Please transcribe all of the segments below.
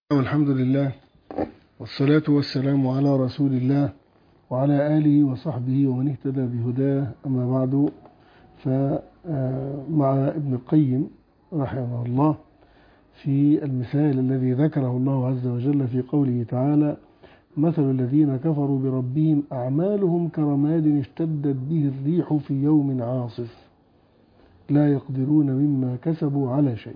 والحمد لله، والصلاة والسلام على رسول الله وعلى آله وصحبه ومن اهتدى بهداه. أما بعد، فمع ابن القيم رحمه الله في المثال الذي ذكره الله عز وجل في قوله تعالى: مثل الذين كفروا بربهم أعمالهم كرماد اشتدت به الريح في يوم عاصف لا يقدرون مما كسبوا على شيء.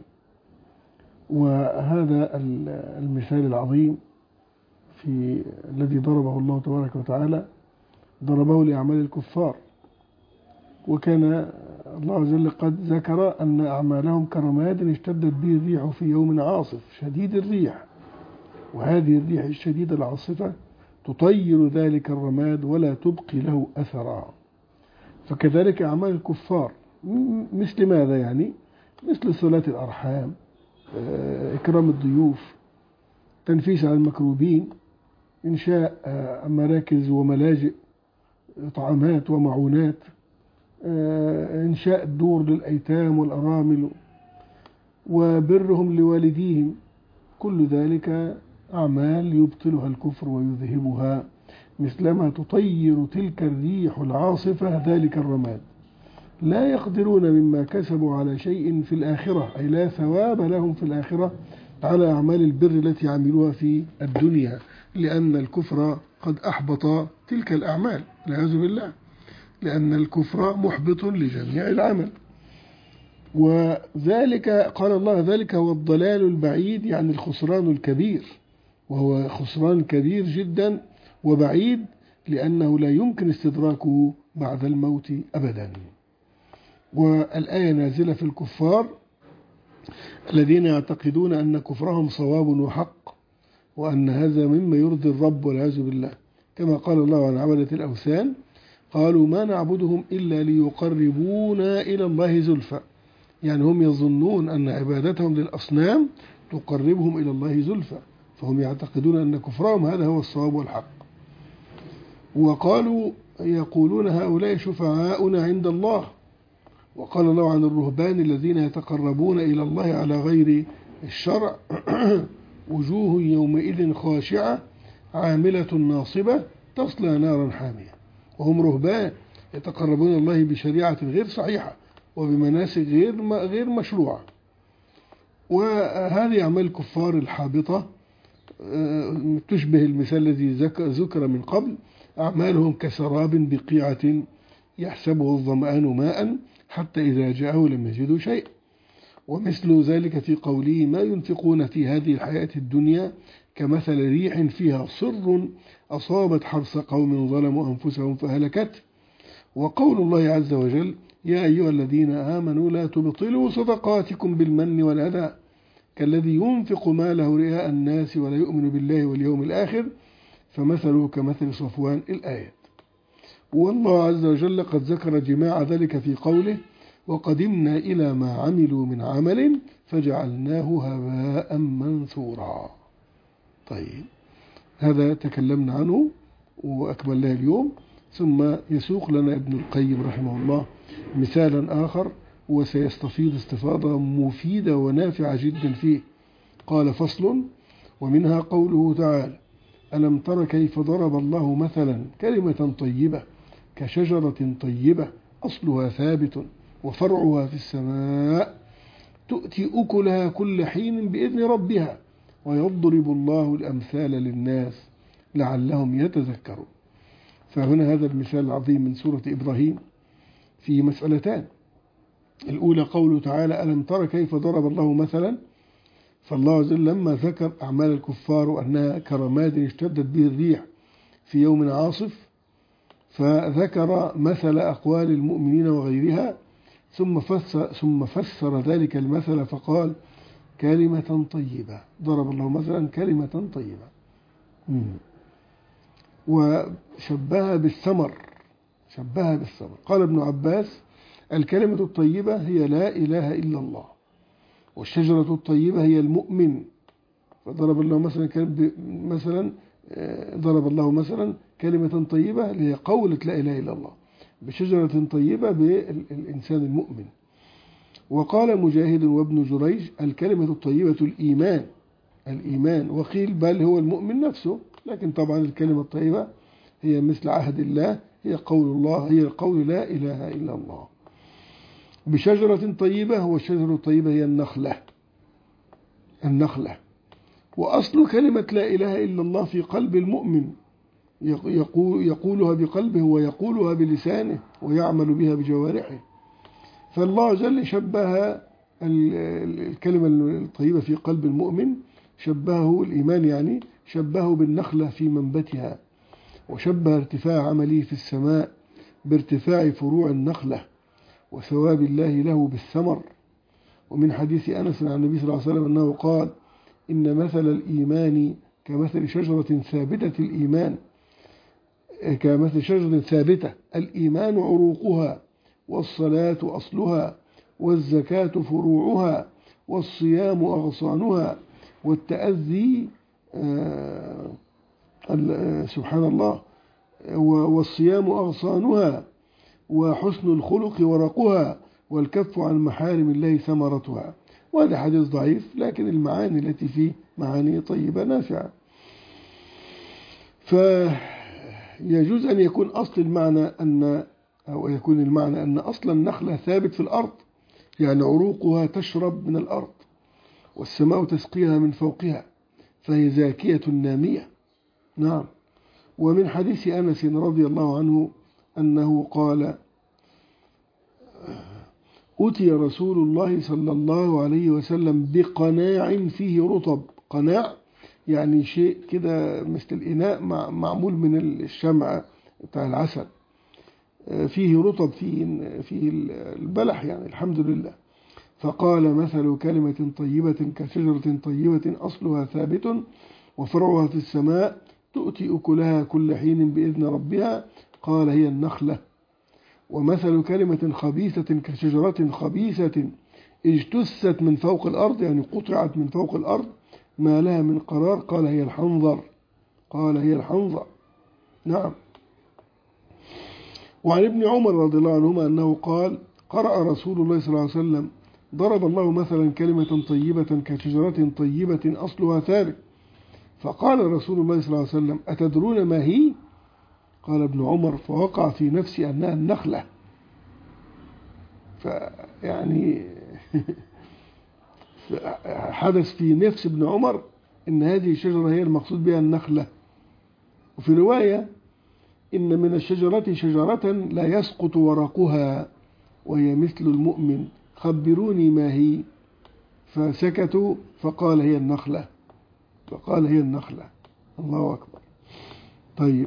وهذا المثال العظيم الذي ضربه الله تبارك وتعالى ضربه لأعمال الكفار، وكان الله عز وجل قد ذكر أن أعمالهم كرماد اشتدت به الريح في يوم عاصف شديد الريح، وهذه الريح الشديدة العاصفة تطير ذلك الرماد ولا تبقي له أثرا. فكذلك أعمال الكفار مثل ماذا؟ يعني مثل صلة الأرحام، إكرام الضيوف، تنفيس على المكروبين، إنشاء مراكز وملاجئ، طعامات ومعونات، إنشاء الدور للأيتام والأرامل، وبرهم لوالديهم. كل ذلك أعمال يبطلها الكفر ويذهبها، مثلما تطير تلك الريح العاصفة ذلك الرماد. لا يقدرون مما كسبوا على شيء في الآخرة، أي لا ثواب لهم في الآخرة على أعمال البر التي عملوها في الدنيا، لأن الكفر قد أحبط تلك الأعمال والعياذ بالله، لأن الكفر محبط لجميع العمل. وذلك قال الله: ذلك هو الضلال البعيد، يعني الخسران الكبير، وهو خسران كبير جدا وبعيد، لأنه لا يمكن استدراكه بعد الموت أبدا. والآية نازلة في الكفار الذين يعتقدون أن كفرهم صواب وحق، وأن هذا مما يرضي الرب والعياذ بالله، كما قال الله عن عبدة الأوثان: قالوا ما نعبدهم إلا ليقربونا إلى الله زلفى. يعني هم يظنون أن عبادتهم للأصنام تقربهم إلى الله زلفى، فهم يعتقدون أن كفرهم هذا هو الصواب والحق. وقالوا يقولون هؤلاء شفعاؤنا عند الله. وقال الله عن الرهبان الذين يتقربون إلى الله على غير الشرع: وجوه يومئذ خاشعة عاملة ناصبة تصلى نارا حامية. وهم رهبان يتقربون الله بشريعة غير صحيحة وبمناسك غير مشروعة. وهذه أعمال الكفار الحابطة تشبه المثال الذي ذكر من قبل: أعمالهم كسراب بقيعة يحسبه الظمآن ماء حتى إذا جاءه لم يجدوا شيئا. ومثل ذلك في قوله: ما ينفقون في هذه الحياة الدنيا كمثل ريح فيها صر أصابت حرث قوم ظلموا أنفسهم فهلكت. وقول الله عز وجل: يا أيها الذين آمنوا لا تبطلوا صدقاتكم بالمن والأذى كالذي ينفق ماله رئاء الناس ولا يؤمن بالله واليوم الآخر فمثله كمثل صفوان. الآيات. والله عز وجل قد ذكر جماع ذلك في قوله: وقدمنا إلى ما عملوا من عمل فجعلناه هباء منثورا. طيب، هذا تكلمنا عنه وأكملناه اليوم. ثم يسوق لنا ابن القيم رحمه الله مثالا آخر، وسيستفيض استفاضة مفيدة ونافعة جدا فيه. قال: فصل: ومنها قوله تعالى: ألم تر كيف ضرب الله مثلا كلمة طيبة كشجرة طيبة أصلها ثابت وفرعها في السماء تؤتي أكلها كل حين بإذن ربها ويضرب الله الأمثال للناس لعلهم يتذكرون. فهنا هذا المثال العظيم من سورة إبراهيم في مسألتان: الأولى قوله تعالى: ألم تر كيف ضرب الله مثلا. فالله عز وجل لما ذكر أعمال الكفار وأنها كرماد اشتدت به الريح في يوم عاصف، فذكر مثل أقوال المؤمنين وغيرها، ثم فسر ذلك المثل فقال: كلمة طيبة. ضرب الله مثلا كلمة طيبة، وشبهها بالثمر. قال ابن عباس: الكلمة الطيبة هي لا إله إلا الله، والشجرة الطيبة هي المؤمن. فضرب الله مثلا كلمة طيبة هي قولة لا إله إلا الله، بشجرة طيبة بالإنسان المؤمن. وقال مجاهد وابن جريج: الكلمة الطيبة الإيمان، الإيمان، وقيل بل هو المؤمن نفسه، لكن طبعا الكلمة الطيبة هي مثل عهد الله، هي قول الله، هي قول لا إله إلا الله. بشجرة طيبة، والشجرة الطيبة هي النخلة. وأصل كلمة لا إله إلا الله في قلب المؤمن، يقولها بقلبه ويقولها بلسانه ويعمل بها بجوارحه. فالله عز وجل شبه الكلمة الطيبة في قلب المؤمن، شبهه الإيمان يعني شبهه بالنخلة في منبتها، وشبه ارتفاع عمله في السماء بارتفاع فروع النخلة وثواب الله له بالثمر. ومن حديث أنس عن النبي صلى الله عليه وسلم أنه قال: إن مثل الإيمان كمثل شجرة ثابتة، الإيمان كمثل شجرة ثابتة، الإيمان عروقها، والصلاة أصلها، والزكاة فروعها، والصيام أغصانها، والتأذي سبحان الله، والصيام أغصانها، وحسن الخلق ورقها، والكف عن محارم الله ثمرتها. وهذا حديث ضعيف، لكن المعاني التي فيه معاني طيبة نافعة. فيجوز أن يكون أصل المعنى أو يكون المعنى أن أصل النخلة ثابت في الأرض، يعني عروقها تشرب من الأرض، والسماء تسقيها من فوقها، فهي زاكية نامية. نعم. ومن حديث أنس رضي الله عنه أنه قال: أتي رسول الله صلى الله عليه وسلم بقناع فيه رطب. قناع يعني شيء كده مثل الإناء معمول من الشمع بتاع العسل، فيه رطب، فيه البلح يعني، الحمد لله. فقال: مثل كلمة طيبة كشجرة طيبة أصلها ثابت وفرعها في السماء، تؤتي أكلها كل حين بإذن ربها. قال: هي النخلة. ومثل كلمة خبيثة كشجرة خبيثة اجتثت من فوق الأرض، يعني قطعت من فوق الأرض، ما لها من قرار. قال: هي الحنظر. نعم. وعن ابن عمر رضي الله عنهما أنه قال: قرأ رسول الله صلى الله عليه وسلم: ضرب الله مثلا كلمة طيبة كشجرة طيبة أصلها ثابت. فقال رسول الله صلى الله عليه وسلم: أتدرون ما هي؟ قال ابن عمر: فوقع في نفسي أنها النخلة. فيعني حدث في نفس ابن عمر إن هذه الشجرة هي المقصود بها النخلة. وفي رواية: إن من الشجرة شجرة لا يسقط ورقها وهي مثل المؤمن، خبروني ما هي. فسكتوا، فقال: هي النخلة. الله أكبر. طيب.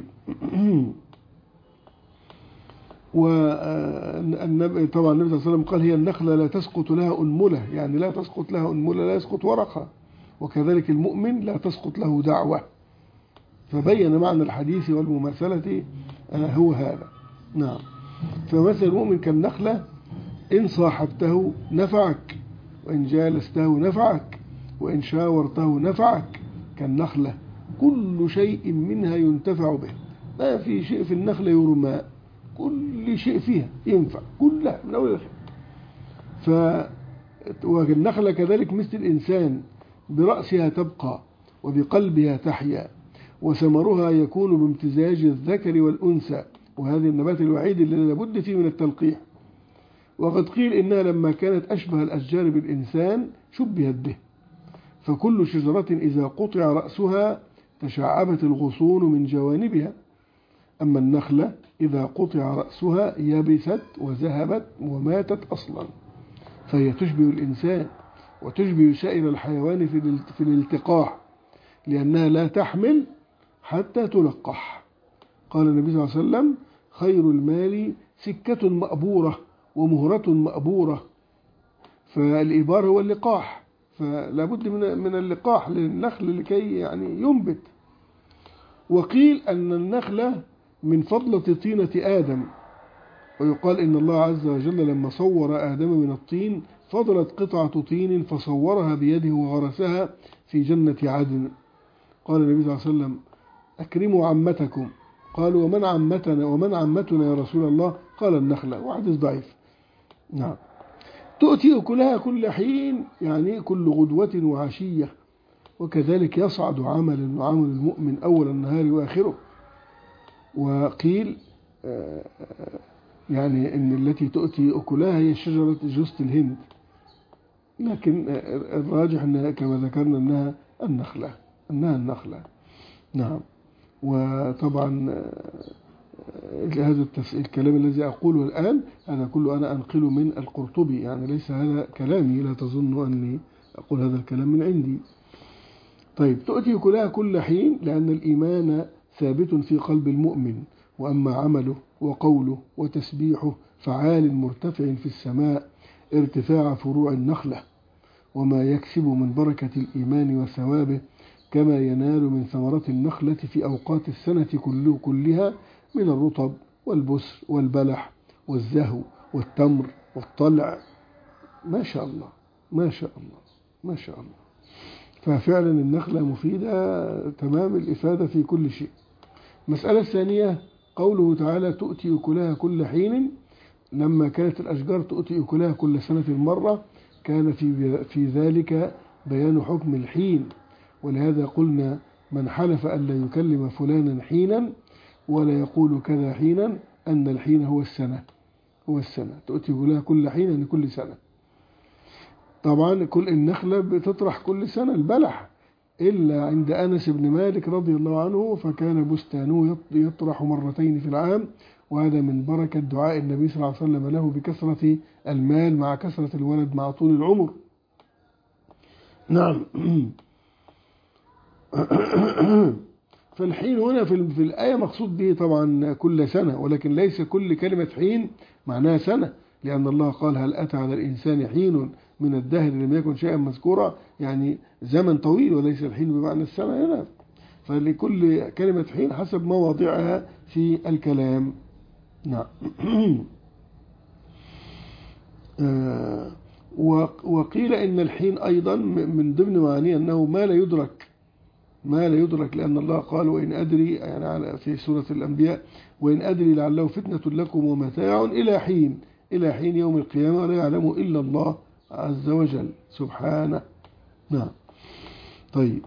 والنبي طبعا النبي صلى الله عليه وسلم قال: هي النخلة لا تسقط لها أنملة، يعني لا تسقط لها أنملة، لا يسقط ورقها. وكذلك المؤمن لا تسقط له دعوة. فبين معنى الحديث والمماثلة هو هذا. نعم. فمثل المؤمن كالنخلة، إن صاحبته نفعك، وإن جالسته نفعك، وإن شاورته نفعك. كالنخلة كل شيء منها ينتفع به، ما في شيء في النخلة يرمى، كل شيء فيها ينفع، كلها من أول الآخر. والنخلة كذلك مثل الإنسان، برأسها تبقى وبقلبها تحيا، وثمرها يكون بامتزاج الذكر والأنثى، وهذه النبات الوحيد الذي لابد فيه من التلقيح. وقد قيل إنها لما كانت أشبه الأشجار بالإنسان شبهت به، فكل شجرة إذا قطع رأسها تشعبت الغصون من جوانبها، أما النخلة إذا قطع رأسها يبست وذهبت وماتت أصلا، فهي تشبه الإنسان وتشبه سائر الحيوان في الالتقاح، لأنها لا تحمل حتى تلقح. قال النبي صلى الله عليه وسلم: خير المال سكة مأبورة ومهرة مأبورة. فالإبار هو اللقاح، فلا بد من اللقاح للنخل لكي يعني ينبت. وقيل أن النخلة من فضلة طينة آدم، ويقال إن الله عز وجل لما صور آدم من الطين فضلت قطعة طين فصورها بيده وغرسها في جنة عدن. قال النبي صلى الله عليه وسلم: أكرموا عمتكم. قالوا: ومن عمتنا يا رسول الله؟ قال: النخلة. وحديث ضعيف. نعم. تؤتي أكلها كل حين، يعني كل غدوة وعشية، وكذلك يصعد عمل المؤمن أول النهار وآخره. وقيل يعني إن التي تؤتي أكلها هي شجرة جوز الهند، لكن الراجح أنها كما ذكرنا أنها النخلة. نعم. وطبعا هذا الكلام الذي أقوله الآن هذا كله أنا أنقله من القرطبي، يعني ليس هذا كلامي، لا تظن أني أقول هذا الكلام من عندي. طيب، تؤتي أكلها كل حين لأن الإيمان ثابت في قلب المؤمن، وأما عمله وقوله وتسبيحه فعال مرتفع في السماء ارتفاع فروع النخلة، وما يكسب من بركة الإيمان وثوابه كما ينال من ثمرة النخلة في أوقات السنة كلها من الرطب والبسر والبلح والزهو والتمر والطلع. ما شاء الله ما شاء الله ما شاء الله. ففعلا النخلة مفيدة تمام الإفادة في كل شيء. المسألة الثانية قوله تعالى تؤتي أكلها كل حين، لما كانت الأشجار تؤتي أكلها كل سنة مرة كان في ذلك بيان حكم الحين، ولهذا قلنا من حلف أن لا يكلم فلانا حينا ولا يقول كذا حينا أن الحين هو السنة تؤتي أكلها كل حين يعني كل سنة. طبعا كل النخلة بتطرح كل سنة البلح، إلا عند أنس بن مالك رضي الله عنه فكان بستانه يطرح مرتين في العام، وهذا من بركة دعاء النبي صلى الله عليه وسلم له بكثرة المال مع كثرة الولد مع طول العمر. نعم. فالحين هنا في الآية مقصود به طبعا كل سنة، ولكن ليس كل كلمة حين معناها سنة، لأن الله قال هل أتى على الإنسان حين من الدهر لم يكن شيئا مذكورا، يعني زمن طويل وليس الحين بمعنى السنة هنا. فلكل كلمة حين حسب مواضعها في الكلام. نعم. وقيل إن الحين أيضا من ضمن معانيه أنه ما لا يدرك، لأن الله قال وإن أدري يعني في سورة الأنبياء وإن أدري لعله فتنة لكم ومتاع إلى حين يوم القيامة ولا يعلم إلا الله عز وجل سبحانه. نعم. طيب.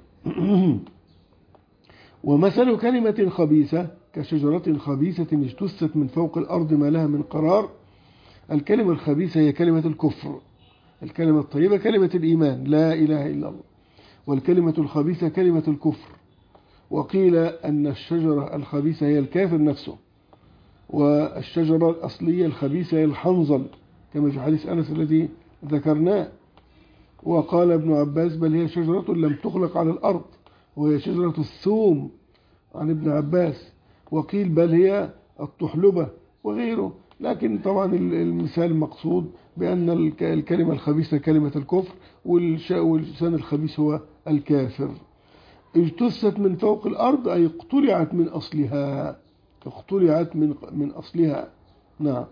ومثل كلمة خبيثة كشجرة خبيثة اجتثت من فوق الأرض ما لها من قرار. الكلمة الخبيثة هي كلمة الكفر، الكلمة الطيبة كلمة الإيمان لا إله إلا الله، والكلمة الخبيثة كلمة الكفر. وقيل أن الشجرة الخبيثة هي الكافر نفسه، والشجرة الأصلية الخبيثة هي الحنظل كما في حديث أنس الذي ذكرناه. وقال ابن عباس بل هي شجرة لم تخلق على الأرض، وهي شجرة الثوم عن ابن عباس. وقيل بل هي الطحلبة وغيره، لكن طبعا المثال المقصود بأن الكلمة الخبيثة كلمة الكفر، واللسان الخبيث هو الكافر. اجتثت من فوق الأرض أي اقتلعت من أصلها، اقتلعت من أصلها. نعم.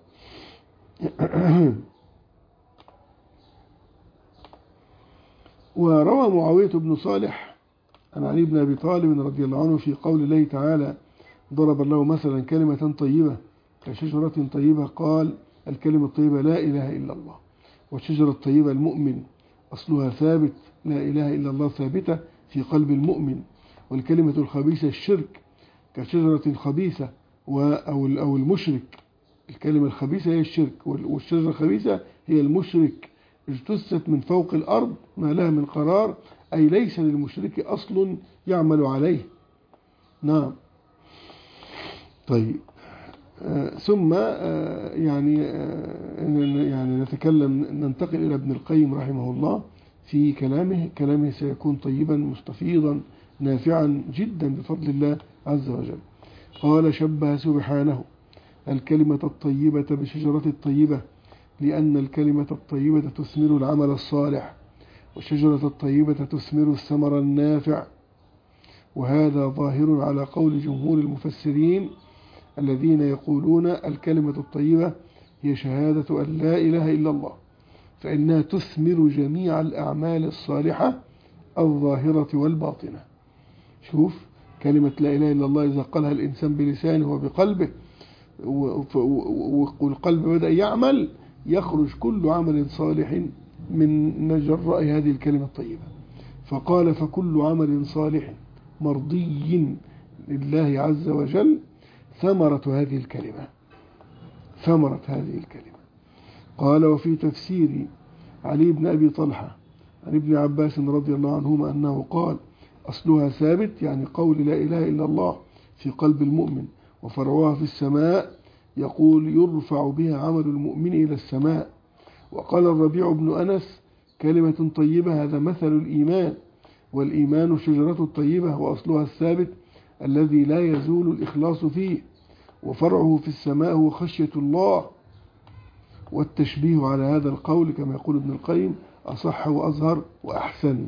وروى معاوية بن صالح عن علي بن أبي طالب رضي الله عنه في قول الله تعالى ضرب الله مثلا كلمة طيبة كشجرة طيبة، قال الكلمة الطيبة لا إله إلا الله، والشجرة الطيبة المؤمن أصلها ثابت، لا إله إلا الله ثابتة في قلب المؤمن. والكلمة الخبيثة الشرك كشجرة خبيثة أو المشرك، الكلمة الخبيثة هي الشرك، والشجرة الخبيثة هي المشرك. اجتثت من فوق الأرض ما لها من قرار، أي ليس للمشرك أصل يعمل عليه. نعم. طيب. ثم يعني ننتقل إلى ابن القيم رحمه الله في كلامه سيكون طيبا مستفيضا نافعا جدا بفضل الله عز وجل. قال شبه سبحانه الكلمة الطيبة بشجرة الطيبة، لأن الكلمة الطيبة تثمر العمل الصالح، والشجرة الطيبة تثمر الثمر النافع. وهذا ظاهر على قول جمهور المفسرين الذين يقولون الكلمة الطيبة هي شهادة أن لا إله إلا الله، فإنها تثمر جميع الأعمال الصالحة الظاهرة والباطنة. شوف كلمة لا إله إلا الله إذا قالها الإنسان بلسانه وبقلبه والقلب بدأ يعمل، يخرج كل عمل صالح من جراء هذه الكلمة الطيبة. فقال فكل عمل صالح مرضي لله عز وجل ثمرة هذه الكلمة. ثمرة هذه الكلمة. قال وفي تفسير علي بن أبي طلحة عن ابن عباس رضي الله عنهما أنه قال أصلها ثابت، يعني قول لا إله إلا الله في قلب المؤمن، وفرعها في السماء، يقول يرفع بها عمل المؤمن إلى السماء. وقال الربيع بن أنس كلمة طيبة هذا مثل الإيمان، والإيمان شجرة الطيبة وأصلها الثابت الذي لا يزول الإخلاص فيه، وفرعه في السماء هو خشية الله. والتشبيه على هذا القول كما يقول ابن القيم أصح وأظهر وأحسن.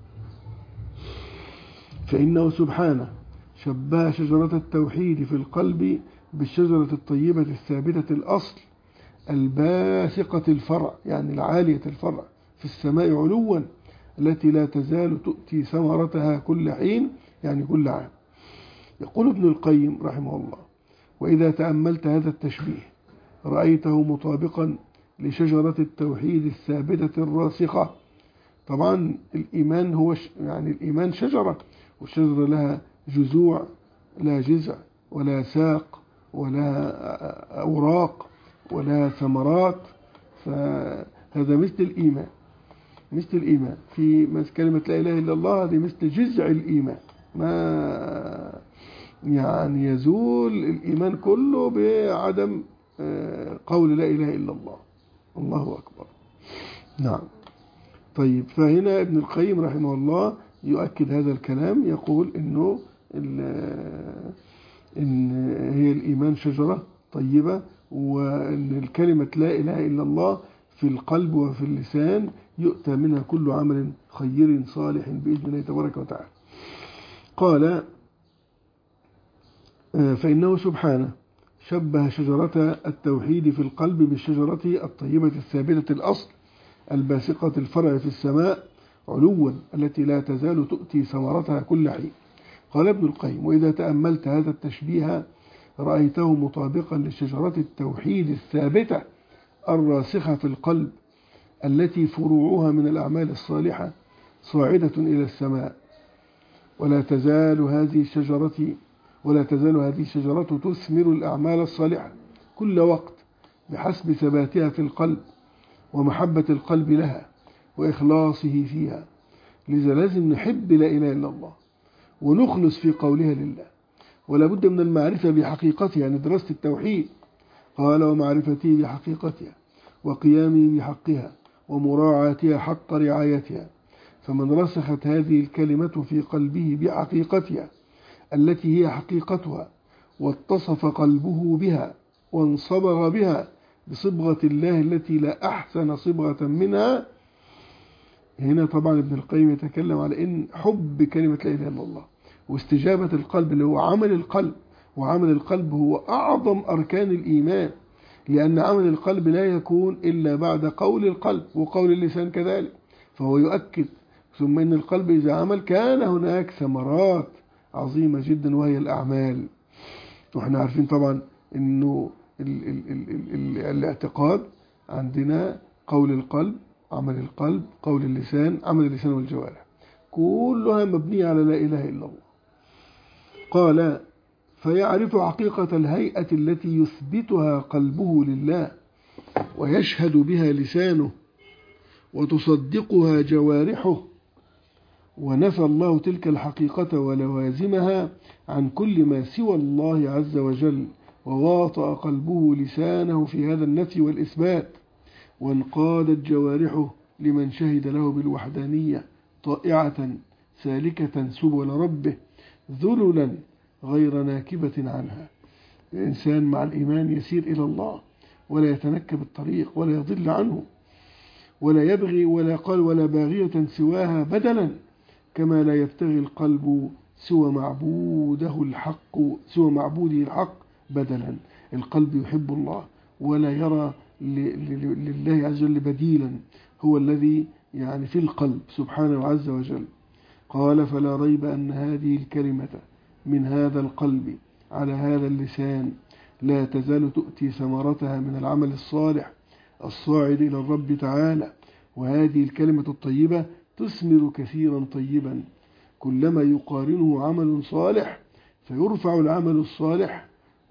فإنه سبحانه شبه شجرة التوحيد في القلب بالشجرة الطيبة الثابتة الأصل الباسقة الفرع، يعني العالية الفرع في السماء علوا، التي لا تزال تؤتي ثمرتها كل حين، يعني كل عام. يقول ابن القيم رحمه الله: وإذا تأملت هذا التشبيه رأيته مطابقا لشجرة التوحيد الثابتة الراسخة. طبعا الإيمان هو يعني الإيمان شجرة، والشجرة لها جذوع، لا جذع ولا ساق ولا أوراق ولا ثمرات، فهذا مثل الإيمان. مثل الإيمان في كلمة لا إله إلا الله، هذه مثل جذع الإيمان، ما يعني يزول الإيمان كله بعدم قول لا إله إلا الله. الله أكبر. نعم. طيب، فهنا ابن القيم رحمه الله يؤكد هذا الكلام، يقول إن هي الإيمان شجرة طيبة، وأن الكلمة لا إله إلا الله في القلب وفي اللسان يؤتى منها كل عمل خير صالح بإذن الله تبارك وتعالى. قال فإنه سبحانه شبه شجرة التوحيد في القلب بالشجرة الطيبة الثابتة الأصل الباسقة الفرع في السماء علوا، التي لا تزال تؤتي ثمرتها كل حين. قال ابن القيم: وإذا تأملت هذا التشبيه رأيته مطابقا لشجرة التوحيد الثابتة الراسخة في القلب، التي فروعها من الأعمال الصالحة صاعدة إلى السماء، ولا تزال هذه الشجرة تثمر الأعمال الصالحة كل وقت بحسب ثباتها في القلب ومحبة القلب لها وإخلاصه فيها. لذا لازم نحب لا إله إلا الله ونخلص في قولها لله، ولا بد من المعرفة بحقيقتها، يعني دراسة التوحيد. قال: ومعرفته بحقيقتها وقيامه بحقها ومراعاتها حق رعايتها. فمن رسخت هذه الكلمة في قلبه بحقيقتها التي هي حقيقتها، واتصف قلبه بها وانصبغ بها بصبغة الله التي لا أحسن صبغة منها. هنا طبعا ابن القيم يتكلم على إن حب كلمة لا إله إلا الله واستجابة القلب اللي هو عمل القلب، وعمل القلب هو أعظم أركان الإيمان، لأن عمل القلب لا يكون إلا بعد قول القلب وقول اللسان كذلك. فهو يؤكد ثم إن القلب إذا عمل كان هناك ثمرات عظيمة جدا وهي الأعمال. وإحنا عارفين طبعا إنه الاعتقاد عندنا قول القلب، عمل القلب، قول اللسان، عمل اللسان والجوارح، كلها مبنية على لا إله إلا الله. قال: فيعرف حقيقة الهيئة التي يثبتها قلبه لله ويشهد بها لسانه وتصدقها جوارحه، ونفى الله تلك الحقيقة ولوازمها عن كل ما سوى الله عز وجل، وواطأ قلبه لسانه في هذا النفي والإثبات، وانقادت جوارحه لمن شهد له بالوحدانية طائعة سالكة سبل ربه ذللا غير ناكبة عنها. الإنسان مع الإيمان يسير إلى الله ولا يتنكب الطريق ولا يضل عنه ولا يبغي ولا باغية سواها بدلا، كما لا يبتغي القلب سوى معبوده الحق بدلا. القلب يحب الله ولا يرى لله عز وجل بديلا، هو الذي يعني في القلب سبحانه عز وجل. قال: فلا ريب أن هذه الكلمة من هذا القلب على هذا اللسان لا تزال تؤتي ثمرتها من العمل الصالح الصاعد إلى الرب تعالى. وهذه الكلمة الطيبة تثمر كثيرا طيبا، كلما يقارنه عمل صالح فيرفع العمل الصالح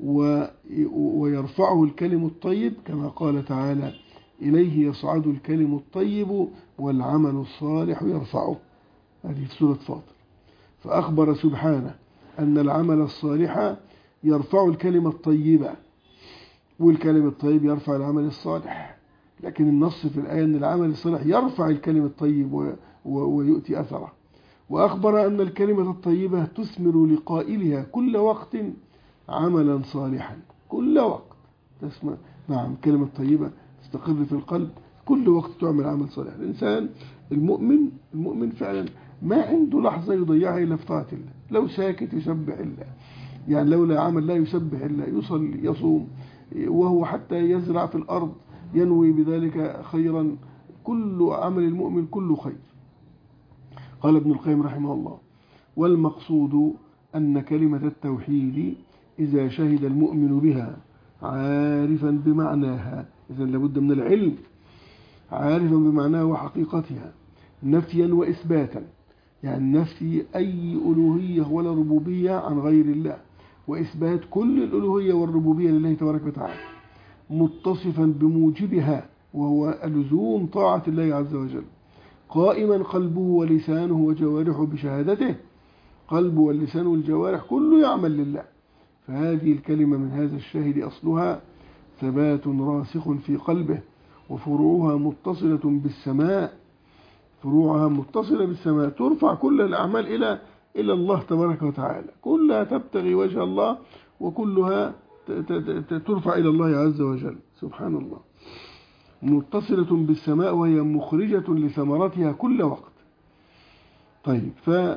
ويرفعه الكلم الطيب، كما قال تعالى: إليه يصعد الكلم الطيب والعمل الصالح يرفعه. هذه سورة فاطر. فأخبر سبحانه أن العمل الصالح يرفع الكلمة الطيبة، والكلم الطيب يرفع العمل الصالح. لكن النص في الآية أن العمل الصالح يرفع الكلم الطيب ويؤتي أثره. وأخبر أن الكلمة الطيبة تثمر لقائلها كل وقت عملا صالحا، كل وقت تسمع. نعم، الكلمة الطيبة تستقر في القلب، كل وقت تعمل عمل صالح. الإنسان المؤمن فعلا ما عنده لحظة يضيعها إلا في طاعة الله. لو ساكت يسبح الله، يعني لو لا عمل لا يسبح الله، يصلي يصوم، وهو حتى يزرع في الأرض ينوي بذلك خيرا. كل عمل المؤمن كله خير. قال ابن القيم رحمه الله: والمقصود أن كلمة التوحيد إذا شهد المؤمن بها عارفا بمعناها، إذن لابد من العلم، عارفا بمعناها وحقيقتها، نفيا وإثباتا، يعني نفي أي ألوهية ولا ربوبية عن غير الله، وإثبات كل الألوهية والربوبية لله تبارك وتعالى، متصفا بموجبها وهو لزوم طاعة الله عز وجل، قائما قلبه ولسانه وجوارحه بشهادته. قلبه واللسان والجوارح كله يعمل لله. فهذه الكلمة من هذا الشاهد أصلها ثبات راسخ في قلبه، وفروعها متصلة بالسماء، فروعها متصلة بالسماء، ترفع كل الأعمال إلى الله تبارك وتعالى، كلها تبتغي وجه الله، وكلها ترفع إلى الله عز وجل. سبحان الله. متصلة بالسماء وهي مخرجة لثمرتها كل وقت. طيب،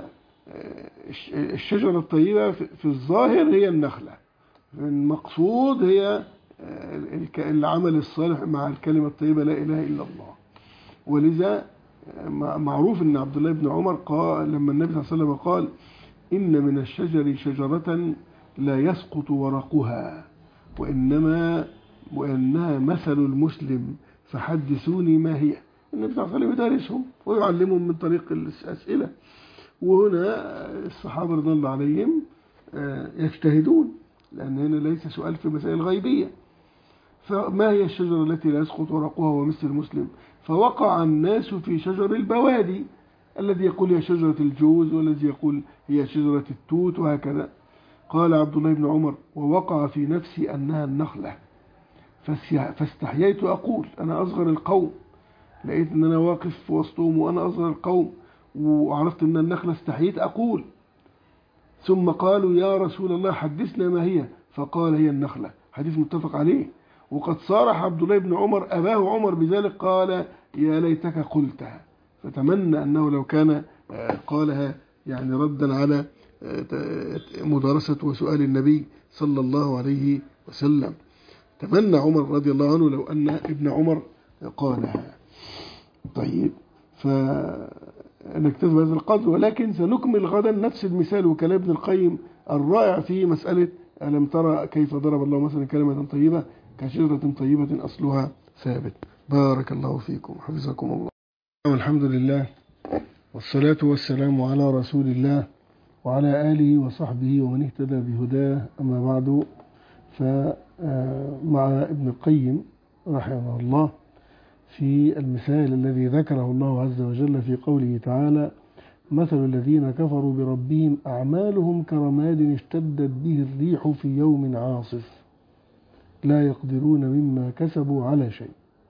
فالشجرة الطيبة في الظاهر هي النخلة، المقصود هي العمل الصالح مع الكلمة الطيبة لا إله إلا الله. ولذا معروف أن عبد الله بن عمر قال لما النبي صلى الله عليه وسلم قال: إن من الشجر شجرة لا يسقط ورقها وإنها مثل المسلم فحدثوني ما هي. النبي صلى الله عليه وسلم يدرسهم ويعلمهم من طريق الأسئلة، وهنا الصحابة رضي الله عليهم يجتهدون، لأن هنا ليس سؤال في مسائل غيبية. فما هي الشجرة التي لا يسقط ورقها ومثل المسلم؟ فوقع الناس في شجر البوادي، الذي يقول هي شجرة الجوز، والذي يقول هي شجرة التوت، وهكذا. قال عبد الله بن عمر: ووقع في نفسي أنها النخلة، فاستحييت أقول، أنا أصغر القوم، لقيت أن أنا واقف في وسطهم وأنا أصغر القوم، وعرفت أن النخلة، استحييت أقول. ثم قالوا: يا رسول الله حدثنا ما هي، فقال: هي النخلة. حديث متفق عليه. وقد صارح عبد الله بن عمر أباه عمر بذلك، قال: يا ليتك قلتها. فتمنى أنه لو كان قالها يعني ردا على مدارسة وسؤال النبي صلى الله عليه وسلم. تمنى عمر رضي الله عنه لو أن ابن عمر قالها. طيب، فنكتفي بهذا القدر، ولكن سنكمل غدا نفس المثال وكلام ابن القيم الرائع في مسألة: ألم ترى كيف ضرب الله مثلا كلمة طيبة كشجرة طيبة أصلها ثابت. بارك الله فيكم، حفظكم الله. والحمد لله، والصلاة والسلام على رسول الله وعلى آله وصحبه ومن اهتدى بهداه. أما بعد، فمع ابن القيم رحمه الله في المثال الذي ذكره الله عز وجل في قوله تعالى: مثل الذين كفروا بربهم أعمالهم كرماد اشتدت به الريح في يوم عاصف لا يقدرون مما كسبوا على شيء.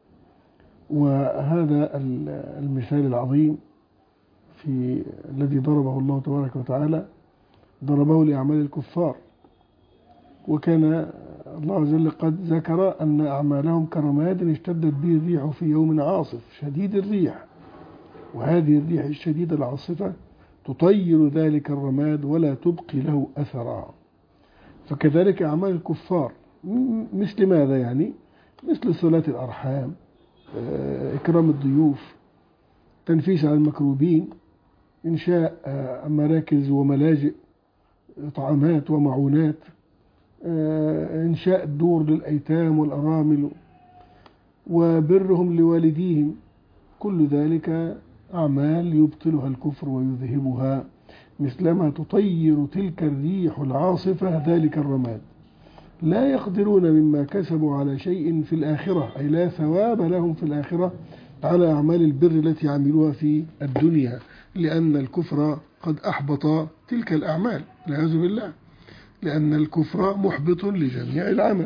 وهذا المثال العظيم الذي ضربه الله تبارك وتعالى ضربه لأعمال الكفار، وكان الله عز وجل قد ذكر أن أعمالهم كرماد اشتدت به الريح في يوم عاصف شديد الريح، وهذه الريح الشديدة العاصفة تطير ذلك الرماد ولا تبقي له أثرا. فكذلك أعمال الكفار مثل ماذا؟ يعني مثل صلة الأرحام، إكرام الضيوف، تنفيس على المكروبين، إنشاء مراكز وملاجئ، طعامات ومعونات، إنشاء الدور للأيتام والأرامل، وبرهم لوالديهم. كل ذلك أعمال يبطلها الكفر ويذهبها، مثلما تطير تلك الريح العاصفة ذلك الرماد. لا يقدرون مما كسبوا على شيء في الآخرة، أي لا ثواب لهم في الآخرة على أعمال البر التي عملوها في الدنيا، لأن الكفر قد أحبط تلك الأعمال والعياذ بالله، لأن الكفر محبط لجميع العمل.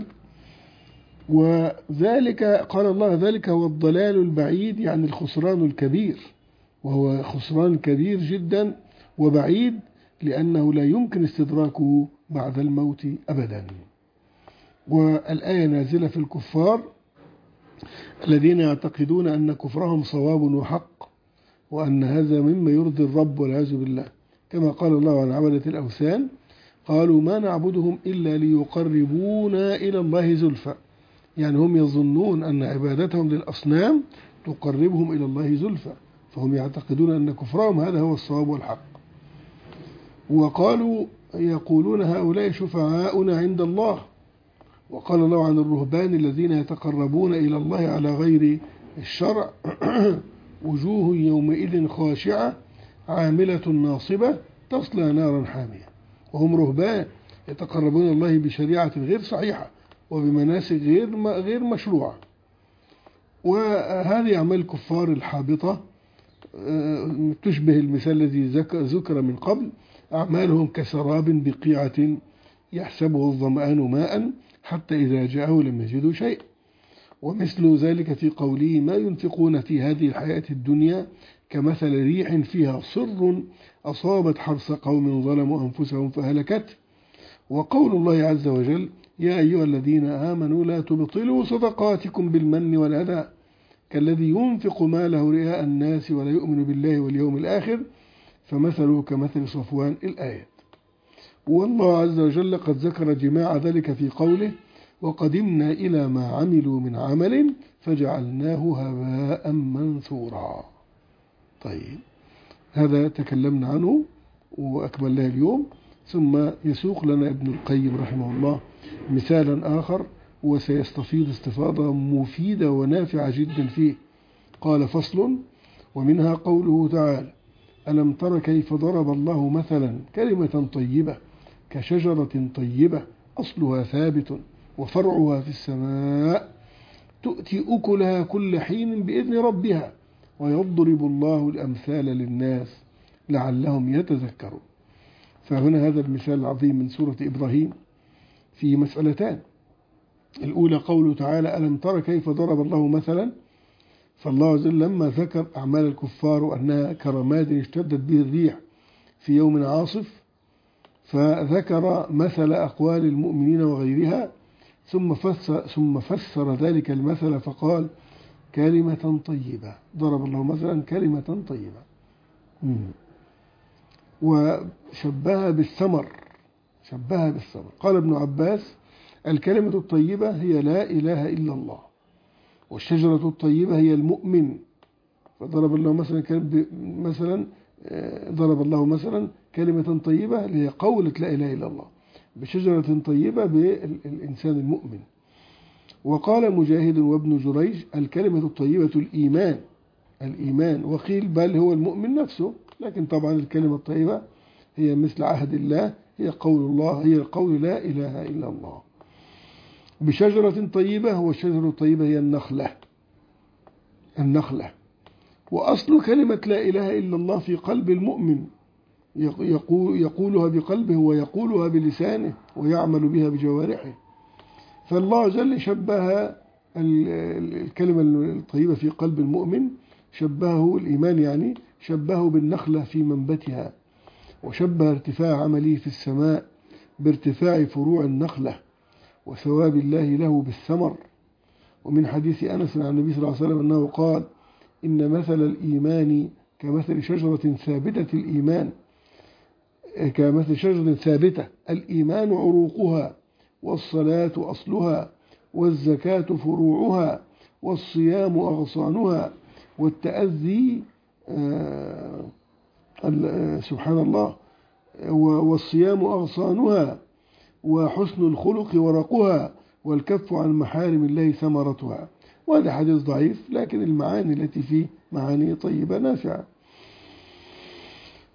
وذلك قال الله ذلك هو الضلال البعيد، يعني الخسران الكبير، وهو خسران كبير جدا وبعيد، لأنه لا يمكن استدراكه بعد الموت أبدا. والآية نازلة في الكفار الذين يعتقدون أن كفرهم صواب وحق، وأن هذا مما يرضي الرب والعياذ بالله، كما قال الله عن عبدة الأوثان: قالوا ما نعبدهم إلا ليقربونا إلى الله زلفى، يعني هم يظنون أن عبادتهم للأصنام تقربهم إلى الله زلفى، فهم يعتقدون أن كفرهم هذا هو الصواب والحق. وقالوا يقولون هؤلاء شفعاؤنا عند الله. وقال الله عن الرهبان الذين يتقربون إلى الله على غير الشرع: وجوه يومئذ خاشعة عاملة ناصبة تصلى نارا حامية. وهم رهبان يتقربون الله بشريعة غير صحيحة وبمناسك غير مشروعة. وهذه أعمال الكفار الحابطة تشبه المثال الذي ذكر من قبل: أعمالهم كسراب بقيعة يحسبه الظمآن ماء حتى إذا جاءه لم يجدوا شيء. ومثل ذلك في قوله: ما ينفقون في هذه الحياة الدنيا كمثل ريح فيها صر أصابت حرث قوم ظلموا أنفسهم فهلكت. وقول الله عز وجل: يا أيها الذين آمنوا لا تبطلوا صدقاتكم بالمن والأذى كالذي ينفق ماله رئاء الناس ولا يؤمن بالله واليوم الآخر فمثله كمثل صفوان، الآيات. والله عز وجل قد ذكر جماع ذلك في قوله: وقدمنا إلى ما عملوا من عمل فجعلناه هباء منثورا. طيب، هذا تكلمنا عنه وأكملناه اليوم. ثم يسوق لنا ابن القيم رحمه الله مثالا آخر، وسيستفيض استفاضة مفيدة ونافعة جدا فيه. قال: فصل: ومنها قوله تعالى: ألم تر كيف ضرب الله مثلا كلمة طيبة كشجرة طيبة أصلها ثابت وفرعها في السماء تؤتي أكلها كل حين بإذن ربها ويضرب الله الأمثال للناس لعلهم يتذكرون. فهنا هذا المثال العظيم من سورة إبراهيم في مسألتان: الأولى قوله تعالى: ألم تر كيف ضرب الله مثلا، فالله عز وجل لما ذكر أعمال الكفار وأنها كرماد اشتدت به الريح في يوم عاصف، فذكر مثل أقوال المؤمنين وغيرها، ثم فسر ذلك المثل فقال: كلمة طيبة، ضرب الله مثلا كلمة طيبة، وشبهها بالثمر، قال ابن عباس: الكلمة الطيبة هي لا إله إلا الله، والشجرة الطيبة هي المؤمن. فضرب الله مثلا كلمة طيبة هي قولة لا إله إلا الله، بشجرة طيبة بالإنسان المؤمن. وقال مجاهد وابن جريج: الكلمة الطيبة الإيمان، وقيل بل هو المؤمن نفسه، لكن طبعا الكلمة الطيبة هي مثل عهد الله، هي قول الله، هي قول لا إله إلا الله. بشجرة طيبة، والشجرة الطيبة هي النخلة. وأصل كلمة لا إله إلا الله في قلب المؤمن، يقولها بقلبه ويقولها بلسانه ويعمل بها بجوارحه. فالله جل شبه الكلمة الطيبة في قلب المؤمن، شبهه الإيمان، يعني شبهه بالنخلة في منبتها، وشبه ارتفاع عمله في السماء بارتفاع فروع النخلة وثواب الله له بالثمر. ومن حديث أنس عن النبي صلى الله عليه وسلم أنه قال: إن مثل الإيمان كمثل شجرة ثابتة، الإيمان عروقها، والصلاة أصلها، والزكاة فروعها، والصيام أغصانها، والتأذي سبحان الله، والصيام أغصانها، وحسن الخلق ورقها، والكف عن محارم الله ثمرتها. وهذا حديث ضعيف، لكن المعاني التي فيه معاني طيبة نافعة.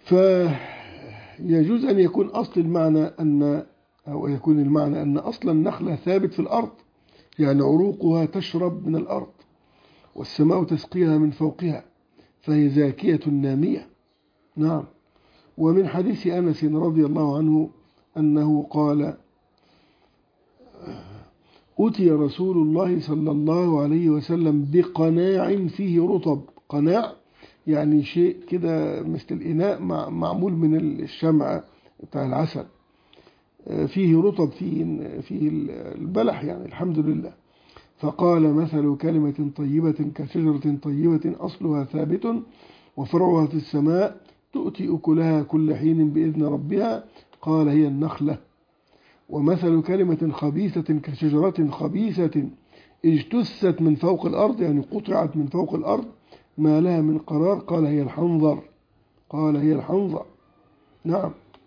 فيجوز أن يكون أصل المعنى أو يكون المعنى أن أصل النخلة ثابت في الأرض، يعني عروقها تشرب من الأرض والسماء تسقيها من فوقها، فهي زاكية نامية. نعم. ومن حديث أنس رضي الله عنه أنه قال: أتي رسول الله صلى الله عليه وسلم بقناع فيه رطب. قناع يعني شيء كده مثل الإناء معمول من الشمع بتاع العسل، فيه رطب، فيه البلح يعني، الحمد لله. فقال: مثل كلمة طيبة كشجرة طيبة أصلها ثابت وفرعها في السماء تؤتي أكلها كل حين بإذن ربها، قال: هي النخلة. ومثل كلمة خبيثة كشجرة خبيثة اجتثت من فوق الأرض، يعني قطعت من فوق الأرض، ما لها من قرار، قال: هي الحنظر. قال: هي الحنظر. نعم.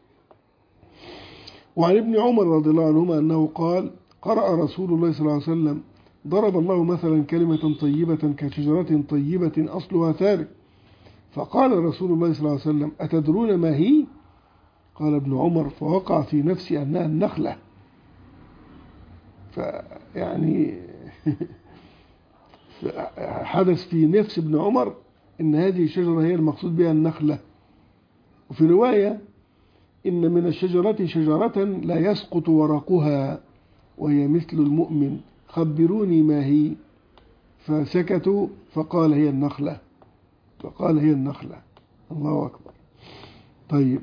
وعن ابن عمر رضي الله عنهما أنه قال: قرأ رسول الله صلى الله عليه وسلم: ضرب الله مثلا كلمة طيبة كشجرة طيبة أصلها ثابت. فقال رسول الله صلى الله عليه وسلم: أتدرون ما هي؟ قال ابن عمر: فوقع في نفسي أنها النخلة. فيعني حدث في نفس ابن عمر إن هذه الشجرة هي المقصود بها النخلة. وفي رواية: إن من الشجرة شجرة لا يسقط ورقها وهي مثل المؤمن، خبروني ما هي؟ فسكتوا، فقال: هي النخلة. فقال: هي النخلة. الله أكبر. طيب.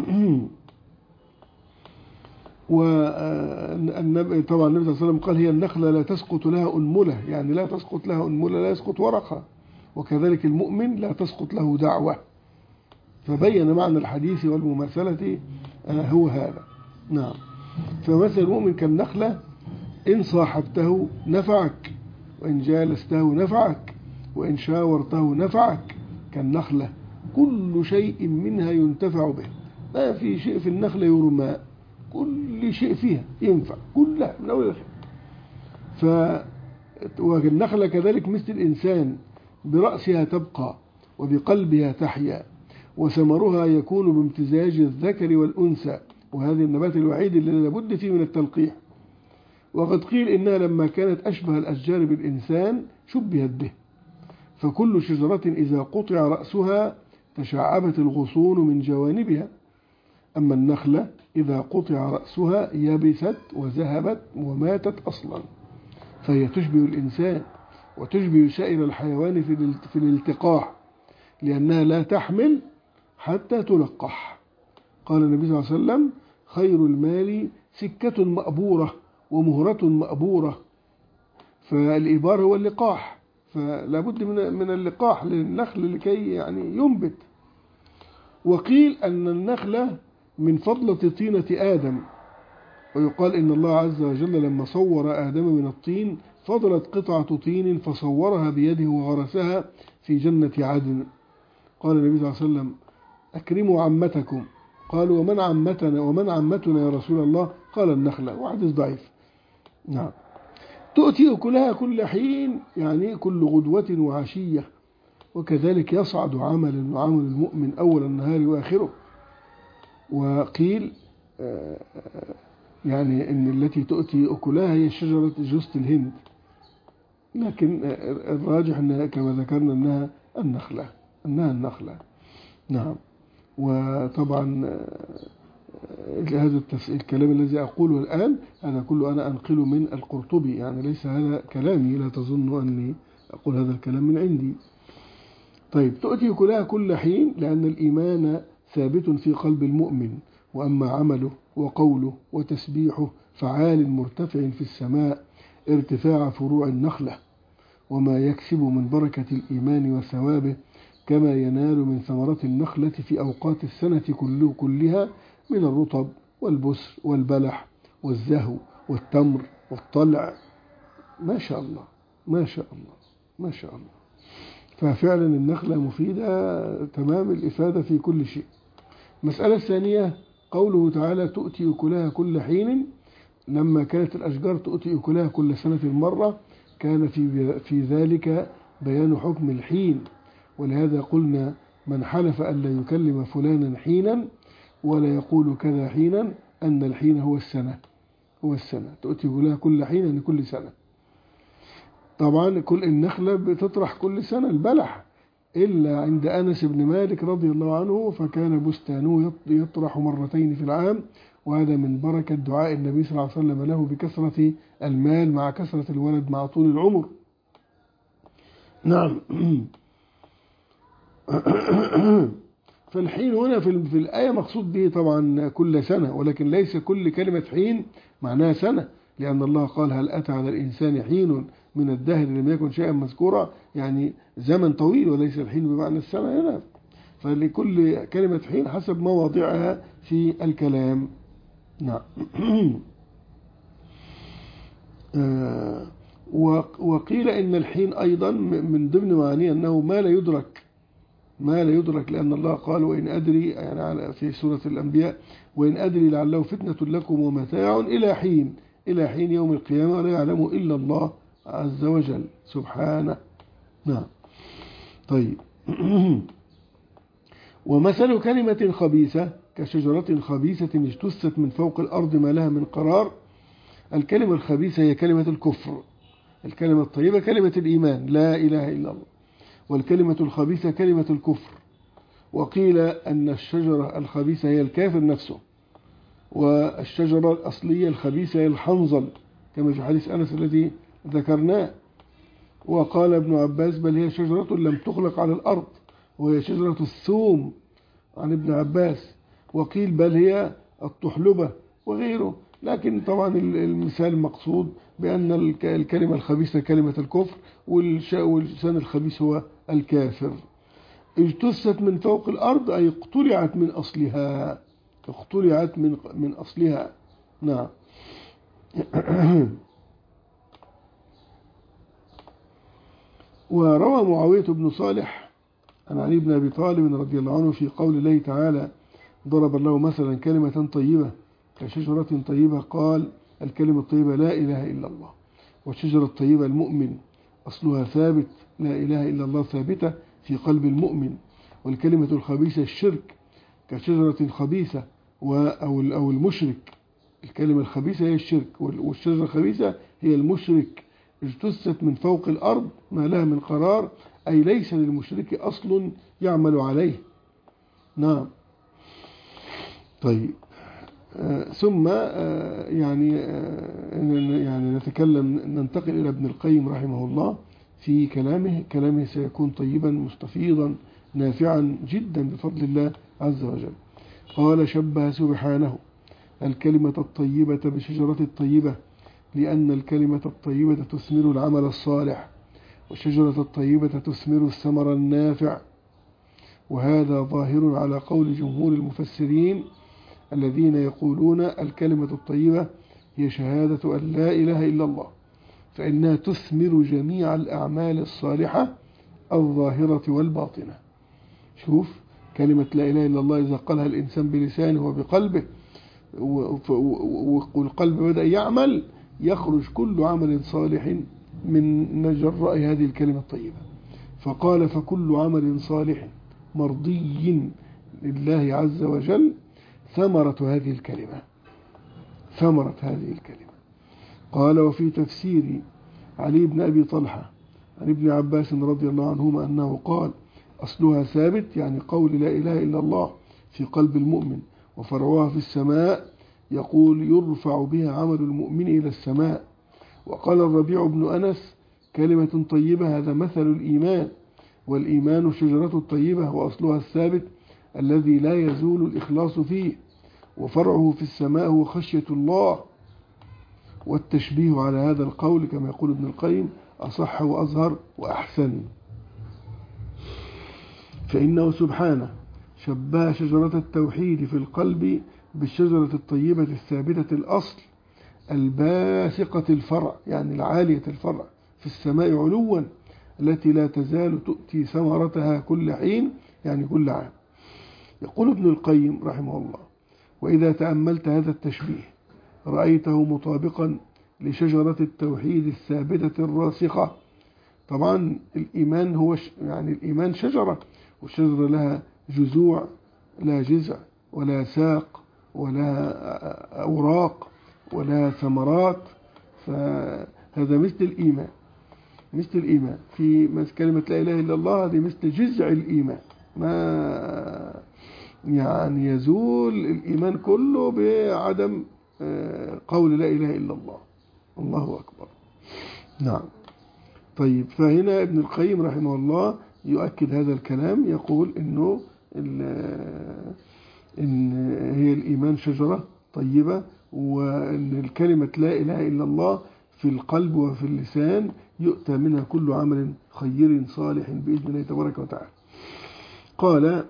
والنبي طبعا النبي صلى الله عليه وسلم قال: هي النخلة لا تسقط لها أنملة، يعني لا تسقط لها أنملة، لا يسقط ورقها. وكذلك المؤمن لا تسقط له دعوة. فبين معنى الحديث والمماثلة هو هذا. نعم. فمثل المؤمن كالنخلة، إن صاحبته نفعك، وإن جالسته نفعك، وإن شاورته نفعك. كالنخلة كل شيء منها ينتفع به، ما في شيء في النخلة يرمى، كل شيء فيها ينفع، كلها من أول الآخر. والنخلة كذلك مثل الإنسان، برأسها تبقى وبقلبها تحيا، وثمرها يكون بامتزاج الذكر والأنثى، وهذه النبات الوحيد الذي لابد فيه من التلقيح. وقد قيل إنها لما كانت أشبه الأشجار بالإنسان شبهت به، فكل شجرة إذا قطع رأسها تشعبت الغصون من جوانبها، أما النخلة إذا قطع رأسها يبست وذهبت وماتت أصلا، فهي تشبه الإنسان وتشبه سائر الحيوان في الالتقاح، لأنها لا تحمل حتى تلقح. قال النبي صلى الله عليه وسلم: خير المال سكة مأبورة ومهرة مأبورة. فالإبار هو اللقاح، فلا بد من اللقاح للنخل لكي يعني ينبت. وقيل أن النخلة من فضلة طينة آدم، ويقال إن الله عز وجل لما صور آدم من الطين فضلت قطعة طين فصورها بيده وغرسها في جنة عدن. قال النبي صلى الله عليه وسلم: أكرموا عمتكم. قالوا: ومن عمتنا يا رسول الله؟ قال: النخلة. وحديث ضعيف. نعم. تؤتي أكلها كل حين، يعني كل غدوة وعشية. وكذلك يصعد عمل المؤمن أول النهار وآخره. وقيل يعني إن التي تؤتي أكلها هي شجرة جوز الهند، لكن الراجح أنها كما ذكرنا أنها النخلة. نعم. وطبعا هذا الكلام الذي أقوله الآن هذا كله أنا أنقل من القرطبي، يعني ليس هذا كلامي، لا تظن أني أقول هذا الكلام من عندي. طيب. تؤتي أكلها كل حين، لأن الإيمان ثابت في قلب المؤمن، وأما عمله وقوله وتسبيحه فعال مرتفع في السماء ارتفاع فروع النخلة، وما يكسب من بركة الإيمان وثوابه كما ينال من ثمرة النخلة في أوقات السنة كلها من الرطب والبسر والبلح والزهو والتمر والطلع. ما شاء الله ما شاء الله ما شاء الله. ففعلا النخلة مفيدة تمام الإفادة في كل شيء. المسألة الثانية قوله تعالى: تؤتي أكلها كل حين. لما كانت الأشجار تؤتي أكلها كل سنة مرة كان في ذلك بيان حكم الحين، ولهذا قلنا من حلف أن لا يكلم فلانا حينا ولا يقول كذا حينا، أن الحين هو السنة تؤتي لها كل حين يعني كل سنة. طبعا كل النخلة بتطرح كل سنة البلح، إلا عند أنس بن مالك رضي الله عنه فكان بستانه يطرح مرتين في العام، وهذا من بركة دعاء النبي صلى الله عليه وسلم له بكثرة المال مع كثرة الولد مع طول العمر. نعم. فالحين هنا في الآية مقصود به طبعا كل سنة، ولكن ليس كل كلمة حين معناها سنة، لأن الله قال هل أتى على الإنسان حين من الدهر لم يكن شيئا مذكورا، يعني زمن طويل، وليس الحين بمعنى السنة هنا. فلكل كلمة حين حسب مواضعها في الكلام. نعم. وقيل إن الحين أيضا من ضمن معانيه أنه ما لا يدرك، لأن الله قال وإن أدري يعني في سورة الأنبياء وإن أدري لعله فتنة لكم ومتاع إلى حين يوم القيامة لا يعلم إلا الله عز وجل سبحانه. نعم. طيب. ومثل كلمة خبيثة كشجرة خبيثة اجتثت من فوق الأرض ما لها من قرار. الكلمة الخبيثة هي كلمة الكفر، الكلمة الطيبة كلمة الإيمان لا إله إلا الله، والكلمة الخبيثة كلمة الكفر. وقيل أن الشجرة الخبيثة هي الكافر نفسه، والشجرة الأصلية الخبيثة هي الحنظل كما في حديث أنس الذي ذكرناه. وقال ابن عباس بل هي شجرة لم تخلق على الأرض، وهي شجرة الثوم عن ابن عباس. وقيل بل هي الطحلبة وغيره، لكن طبعا المثال المقصود بأن الكلمة الخبيثة كلمة الكفر، واللسان الخبيث هو الكافر. اجتثت من فوق الأرض أي اقتلعت من أصلها، اقتلعت من أصلها. نعم. وروى معاوية بن صالح عن علي بن أبي طالب رضي الله عنه في قول الله تعالى ضرب الله مثلا كلمة طيبة كشجرة طيبة، قال الكلمة الطيبة لا إله إلا الله، والشجرة الطيبة المؤمن أصلها ثابت، لا إله إلا الله ثابتة في قلب المؤمن. والكلمة الخبيثة الشرك كشجرة خبيثة أو المشرك، الكلمة الخبيثة هي الشرك، والشجرة الخبيثة هي المشرك. اجتثت من فوق الأرض ما لها من قرار، أي ليس للمشرك أصل يعمل عليه. نعم. طيب. ثم يعني ننتقل إلى ابن القيم رحمه الله في كلامه سيكون طيبا مستفيضا نافعا جدا بفضل الله عز وجل. قال شبه سبحانه الكلمة الطيبة بشجرة الطيبة، لأن الكلمة الطيبة تثمر العمل الصالح، والشجرة الطيبة تثمر الثمر النافع. وهذا ظاهر على قول جمهور المفسرين الذين يقولون الكلمة الطيبة هي شهادة أن لا إله إلا الله، فإنها تثمر جميع الأعمال الصالحة الظاهرة والباطنة. شوف كلمة لا إله إلا الله إذا قالها الإنسان بلسانه وبقلبه والقلب بدأ يعمل، يخرج كل عمل صالح من جراء هذه الكلمة الطيبة. فقال فكل عمل صالح مرضي لله عز وجل ثمرة هذه الكلمة. قال وفي تفسير علي بن أبي طلحة عن ابن عباس رضي الله عنهما أنه قال أصلها ثابت، يعني قول لا إله إلا الله في قلب المؤمن، وفرعها في السماء، يقول يرفع بها عمل المؤمن إلى السماء. وقال الربيع بن أنس كلمة طيبة هذا مثل الإيمان، والإيمان شجرة الطيبة وأصلها الثابت الذي لا يزول الإخلاص فيه، وفرعه في السماء هو خشية الله. والتشبيه على هذا القول كما يقول ابن القيم أصح وأظهر وأحسن، فإنه سبحانه شبه شجرة التوحيد في القلب بالشجرة الطيبة الثابتة الأصل الباسقة الفرع، يعني العالية الفرع في السماء علوا، التي لا تزال تؤتي ثمرتها كل حين، يعني كل عام. يقول ابن القيم رحمه الله وإذا تأملت هذا التشبيه رأيته مطابقا لشجرة التوحيد الثابتة الراسخة. طبعا الإيمان هو يعني الإيمان شجرة، والشجرة لها جذوع، لا جذع ولا ساق ولا أوراق ولا ثمرات. فهذا مثل الإيمان، مثل الإيمان في كلمة لا إله إلا الله، هذه مثل جذع الإيمان، ما يعني يزول الإيمان كله بعدم قول لا إله إلا الله. الله أكبر. نعم. طيب، فهنا ابن القيم رحمه الله يؤكد هذا الكلام، يقول إن هي الإيمان شجرة طيبة، وأن الكلمة لا إله إلا الله في القلب وفي اللسان يؤتى منها كل عمل خير صالح بإذن الله تبارك وتعالى. قال: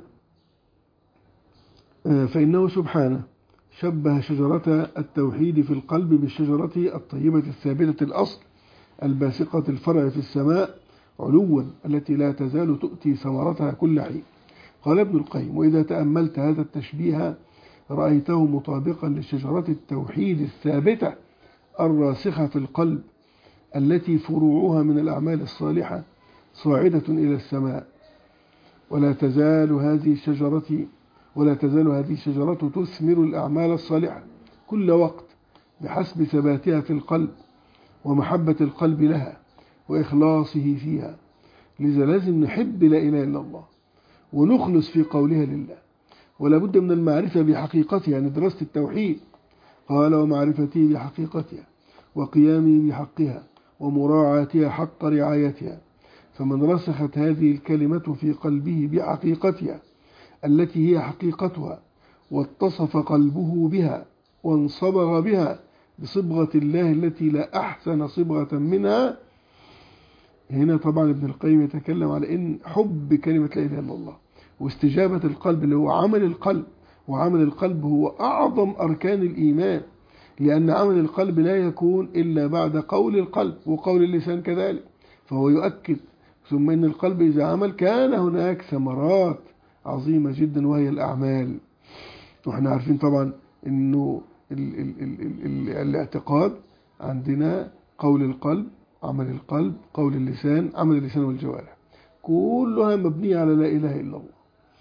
فإنه سبحانه شبه شجرة التوحيد في القلب بالشجرة الطيبة الثابتة الأصل الباسقة الفرع في السماء علوا، التي لا تزال تؤتي ثمرتها كل حين. قال ابن القيم: وإذا تأملت هذا التشبيه رأيته مطابقا لشجرة التوحيد الثابتة الراسخة في القلب، التي فروعها من الأعمال الصالحة صاعدة إلى السماء. ولا تزال هذه الشجرة تثمر الأعمال الصالحة كل وقت بحسب ثباتها في القلب ومحبة القلب لها وإخلاصه فيها. لذا لازم نحب لا إله إلا الله ونخلص في قولها لله، ولا بد من المعرفة بحقيقتها، يعني دراسة التوحيد. قال: ومعرفته بحقيقتها وقيامه بحقها ومراعاتها حق رعايتها. فمن رسخت هذه الكلمة في قلبه بحقيقتها التي هي حقيقتها، واتصف قلبه بها وانصبغ بها بصبغة الله التي لا أحسن صبغة منها. هنا طبعا ابن القيم يتكلم على إن حب كلمة لا إله إلا الله واستجابة القلب اللي هو عمل القلب، وعمل القلب هو أعظم أركان الإيمان، لأن عمل القلب لا يكون إلا بعد قول القلب وقول اللسان كذلك. فهو يؤكد: ثم إن القلب إذا عمل كان هناك ثمرات عظيمة جدا وهي الأعمال. وإحنا عارفين طبعا إنه الاعتقاد عندنا قول القلب، عمل القلب، قول اللسان، عمل اللسان والجوارح، كلها مبنية على لا إله إلا الله.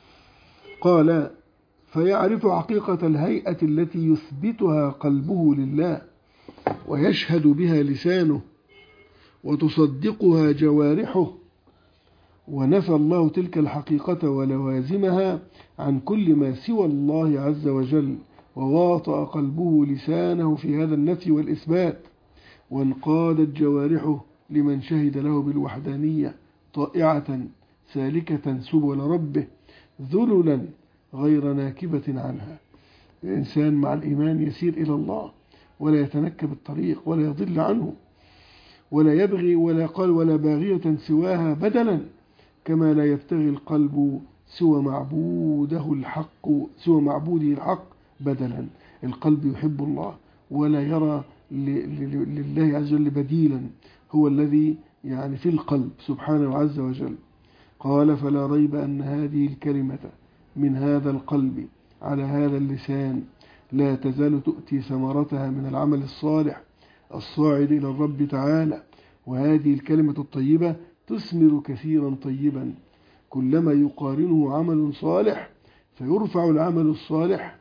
قال: فيعرف حقيقة الهيئة التي يثبتها قلبه لله ويشهد بها لسانه وتصدقها جوارحه. ونفى الله تلك الحقيقة ولوازمها عن كل ما سوى الله عز وجل، وواطأ قلبه لسانه في هذا النفي والإثبات، وانقادت جوارحه لمن شهد له بالوحدانية طائعة سالكة سبل ربه ذللا غير ناكبة عنها. الإنسان مع الإيمان يسير إلى الله ولا يتنكب الطريق ولا يضل عنه ولا يبغي ولا باغية سواها بدلا، كما لا يبتغي القلب سوى معبوده الحق بدلا. القلب يحب الله ولا يرى لله عز وجل بديلا، هو الذي يعني في القلب سبحانه عز وجل. قال: فلا ريب أن هذه الكلمة من هذا القلب على هذا اللسان لا تزال تؤتي ثمرتها من العمل الصالح الصاعد إلى الرب تعالى. وهذه الكلمة الطيبة تثمر كثيرا طيبا، كلما يقارنه عمل صالح فيرفع العمل الصالح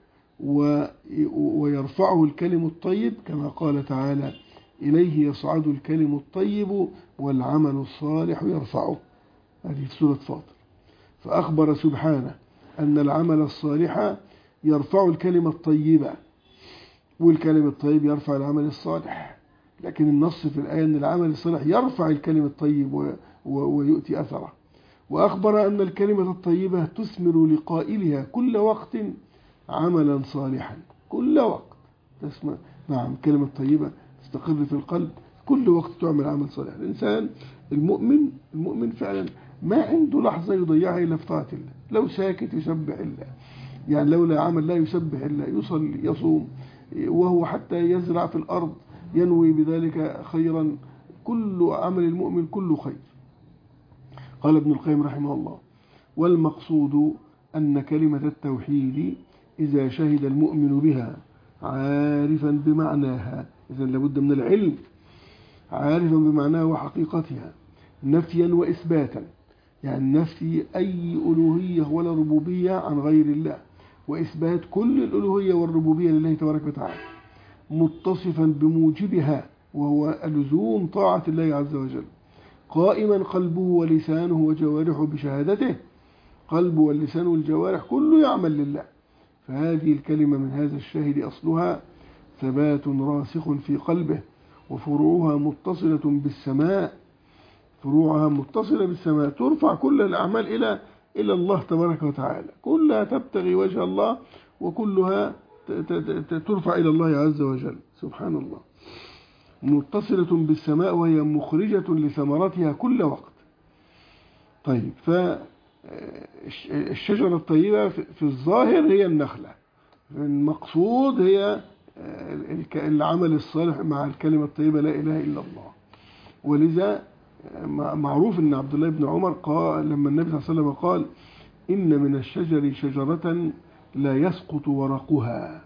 ويرفعه الكلم الطيب، كما قال تعالى: إليه يصعد الكلم الطيب والعمل الصالح يرفعه. هذه في سورة فاطر. فأخبر سبحانه أن العمل الصالح يرفع الكلمة الطيبة، والكلم الطيب يرفع العمل الصالح. لكن النص في الآية أن العمل الصالح يرفع الكلم الطيب ويؤتي أثره. وأخبر أن الكلمة الطيبة تثمر لقائلها كل وقت عملا صالحا، كل وقت تسمع. نعم، الكلمة الطيبة تستقر في القلب، كل وقت تعمل عمل صالح. الإنسان المؤمن فعلا ما عنده لحظة يضيعها إلا في طاعة الله. لو ساكت يسبح الله، يعني لولا عمل لا يسبح الله، يصلي يصوم، وهو حتى يزرع في الأرض ينوي بذلك خيرا. كل عمل المؤمن كله خير. قال ابن القيم رحمه الله: والمقصود أن كلمة التوحيد إذا شهد المؤمن بها عارفا بمعناها، إذن لابد من العلم، عارفا بمعناها وحقيقتها نفيا وإثباتا، يعني نفي أي ألوهية ولا ربوبية عن غير الله، وإثبات كل الألوهية والربوبية لله تبارك وتعالى، متصفا بموجبها وهو لزوم طاعة الله عز وجل، قائما قلبه ولسانه وجوارحه بشهادته، قلبه واللسان والجوارح كله يعمل لله. فهذه الكلمة من هذا الشاهد أصلها ثبات راسخ في قلبه، وفروعها متصلة بالسماء، فروعها متصلة بالسماء، ترفع كل الأعمال إلى الله تبارك وتعالى، كلها تبتغي وجه الله، وكلها ترفع إلى الله عز وجل سبحان الله، متصلة بالسماء وهي مخرجة لثمرتها كل وقت. طيب، فالشجرة الطيبة في الظاهر هي النخلة، المقصود هي العمل الصالح مع الكلمة الطيبة لا إله إلا الله. ولذا معروف أن عبد الله بن عمر قال لما النبي صلى الله عليه وسلم قال إن من الشجر شجرة لا يسقط ورقها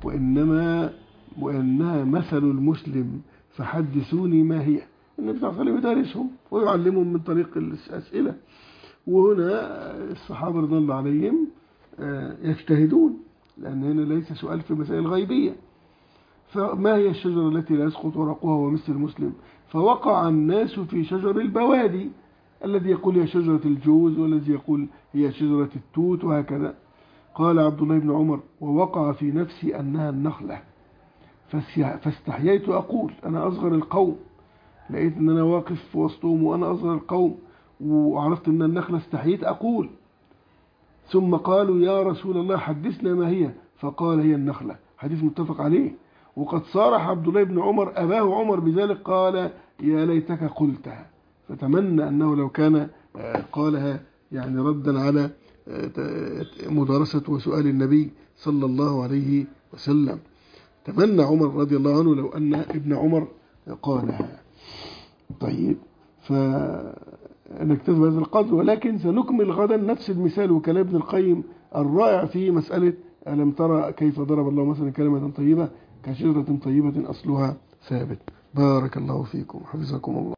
وإنها مثل المسلم فحدثوني ما هي. النبي صلى الله عليه وسلم يدرسهم ويعلمهم من طريق الأسئلة، وهنا الصحابة رضي الله عليهم يجتهدون، لأن هنا ليس سؤال في مسائل غيبية. فما هي الشجرة التي لا يسقط ورقها ومثل المسلم؟ فوقع الناس في شجر البوادي، الذي يقول هي شجرة الجوز، والذي يقول هي شجرة التوت، وهكذا. قال عبد الله بن عمر ووقع في نفسي أنها النخلة، فاستحييت أقول أنا أصغر القوم، لقيت أن أنا واقف وسطهم وأنا أصغر القوم، وعرفت أن النخلة، استحييت أقول. ثم قالوا يا رسول الله حدثنا ما هي، فقال هي النخلة. حديث متفق عليه. وقد صارح عبد الله بن عمر أباه عمر بذلك، قال يا ليتك قلتها، فتمنى أنه لو كان قالها يعني ردا على مدارسة وسؤال النبي صلى الله عليه وسلم. تمنى عمر رضي الله عنه لو أن ابن عمر قالها. طيب، فنكتفي بهذا القدر، ولكن سنكمل غدا نفس المثال وكلام ابن القيم الرائع في مسألة ألم ترى كيف ضرب الله مثلا كلمة طيبة كشجرة طيبة أصلها ثابت. بارك الله فيكم، حفظكم الله.